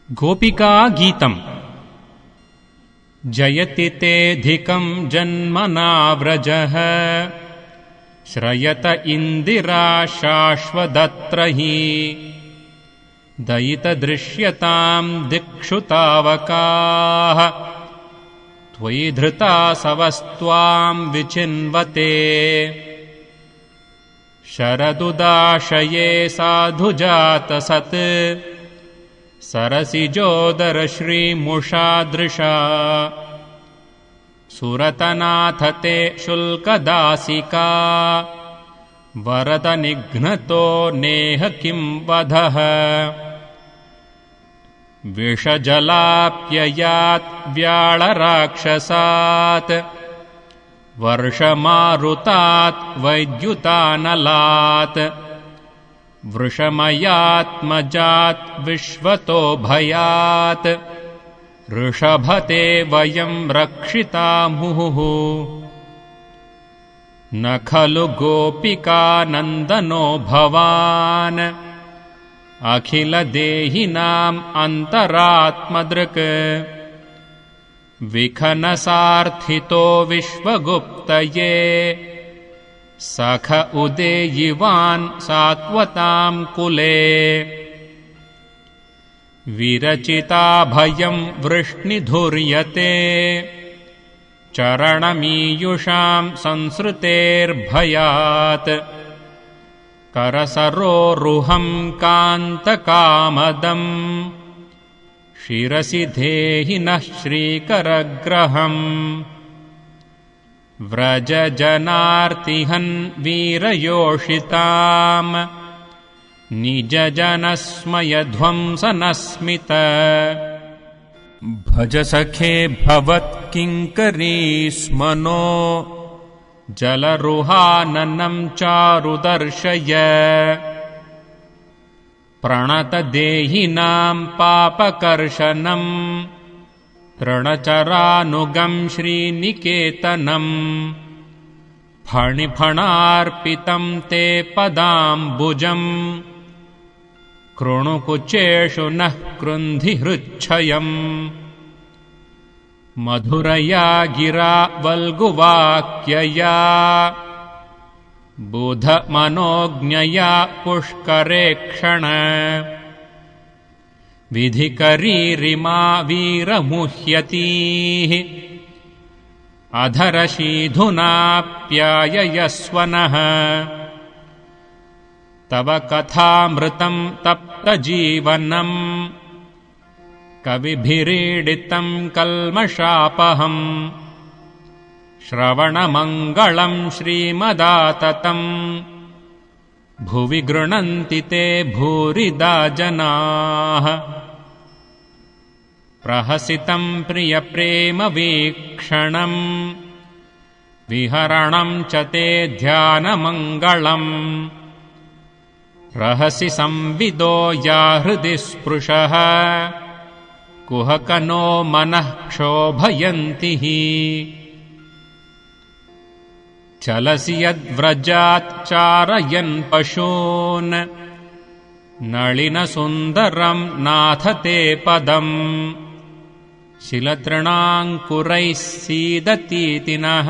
गोपिकागीतम्। जयति तेऽधिकम् जन्मना व्रजः, श्रयत इन्दिरा शाश्वदत्र हि। दयितदृश्यताम् दिक्षु तावकाः, त्वयि धृतासवस्त्वाम् विचिन्वते। शरदुदाशये साधुजातसत्, सरसिजोदरश्रीमुषादृशा। सुरतनाथ ते शुल्कदासिका, वरदनिघ्नतो नेह किं वधः। विषजलाप्ययात् व्याळराक्षसात्, वर्षमारुतात् वैद्युतानलात्। वृषमयात्मजात् विश्वतो भयात्, ऋषभते वयम् रक्षिता मुहुः। न खलु गोपिकानन्दनो भवान्, अखिलदेहिनाम् अन्तरात्मदृक्। विखनसार्थितो विश्वगुप्तये, सख उदेयिवान् सात्वताम् कुले। विरचिताभयम् वृष्णिधुर्यते, चरणमीयुषाम् संसृतेर्भयात्। करसरोरुहम् कान्तकामदम्, शिरसि धेहि नः श्रीकरग्रहम्। व्रजजनार्तिहन् वीरयोषिताम्, निजजनस्मयध्वंसनस्मित। भज सखे भवत्किङ्करीस्मनो, जलरुहाननम् चारुदर्शय। प्रणतदेहिनाम् पापकर्शनम्, तृणचरानुगम् श्रीनिकेतनम्। फणिफणार्पितम् ते पदाम्बुजम्, कृणुकुचेषु नः कृन्धिहृच्छयम्। मधुरया गिरा वल्गुवाक्यया, बुधमनोज्ञया पुष्करेक्षण। विधिकरीरिमा वीरमुह्यतीः, अधरशीधुनाप्याययस्वनः। तव कथामृतम् तप्तजीवनम्, कविभिरीडितम् कल्मषापहम्। श्रवणमङ्गलम् श्रीमदाततम्, भुवि गृह्णन्ति ते भूरिदा जनाः। प्रहसितम् प्रियप्रेमवीक्षणम्, विहरणम् च ते ध्यानमङ्गलम्। रहसि संविदो या हृदि स्पृशः, कुहकनो मनः क्षोभयन्ति हि। चलसि यद्व्रजात् चारयन् पशून्, नളിनसुन्दरम् नाथ ते पदम्। शिलतृणाङ्कुरैः सीदतीति नः,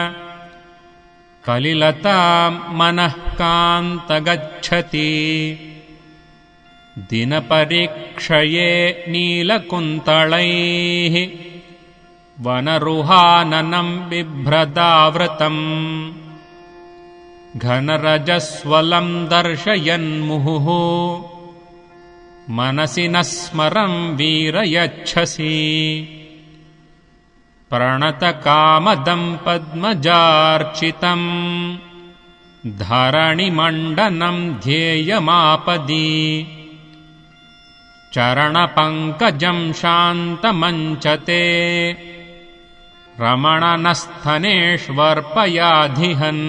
कलिलताम् मनः कान्तगच्छति। दिनपरीक्षये नीलकुन्तलैः, वनरुहाननम् बिभ्रदावृतम्। घनरजस्वलम् दर्शयन्मुहुः, मनसि न स्मरम् वीरयच्छसि। प्रणतकामदम् पद्मजार्चितम्, धरणिमण्डनम् ध्येयमापदि। चरणपङ्कजम् शान्तमञ्चते, रमणनस्थनेष्वर्पयाधिहन्।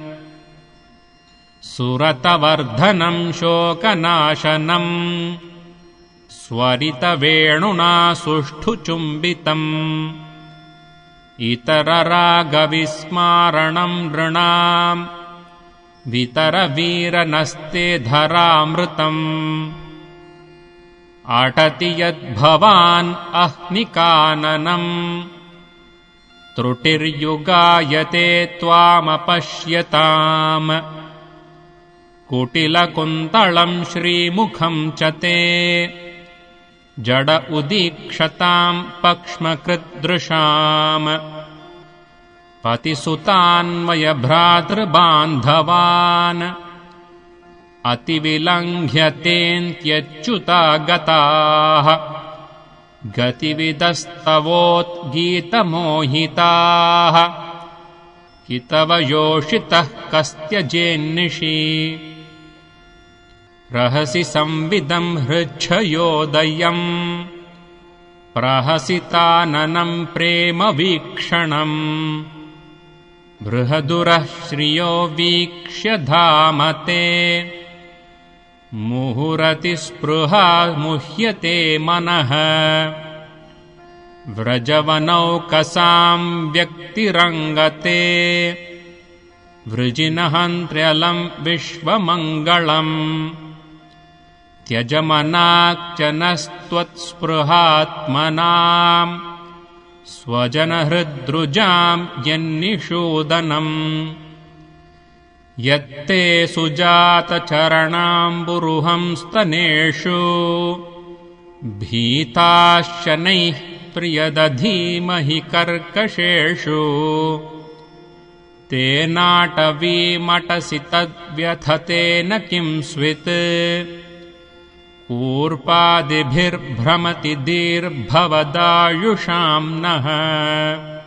सुरतवर्धनम् शोकनाशनम्, स्वरितवेणुना सुष्ठुचुम्बितम्। इतररागविस्मारणम् नृणाम्, वितरवीरनस्ते धरामृतम्। अटति यद्भवान् अह्निकाननम् त्रुटिर्युगायते त्वामपश्यताम् कुटिलकुन्तळम् श्रीमुखम् च ते जड उदीक्षताम् पक्ष्मकृद्दृशाम् पतिसुतान्वयभ्रातृबान्धवान् अतिविलङ्घ्यतेऽन्त्यच्युता गताः गतिविदस्तवोद्गीतमोहिताः कितव योषितः कस्त्यजेन्निशि रहसि संविदम् हृच्छयोदयम् प्रहसिताननम् प्रेमवीक्षणम् बृहदुरः श्रियो वीक्ष्य धामते मुहुरतिस्पृहा मुह्यते मनः व्रजवनौकसाम् व्यक्तिरङ्गते वृजिनहन्त्र्यलम् विश्वमङ्गलम् त्यजमनाक्चनस्त्वत्स्पृहात्मनाम् स्वजनहृद्रुजाम् यन्निषूदनम् यत्ते सुजातचरणाम्बुरुहंस्तनेषु भीताः शनैः प्रियदधीमहि कर्कशेषु तेनाटवीमटसि तद्व्यथतेन किं स्वित् कूर्पादिभिर्भ्रमति दीर्भवदायुषाम् नः।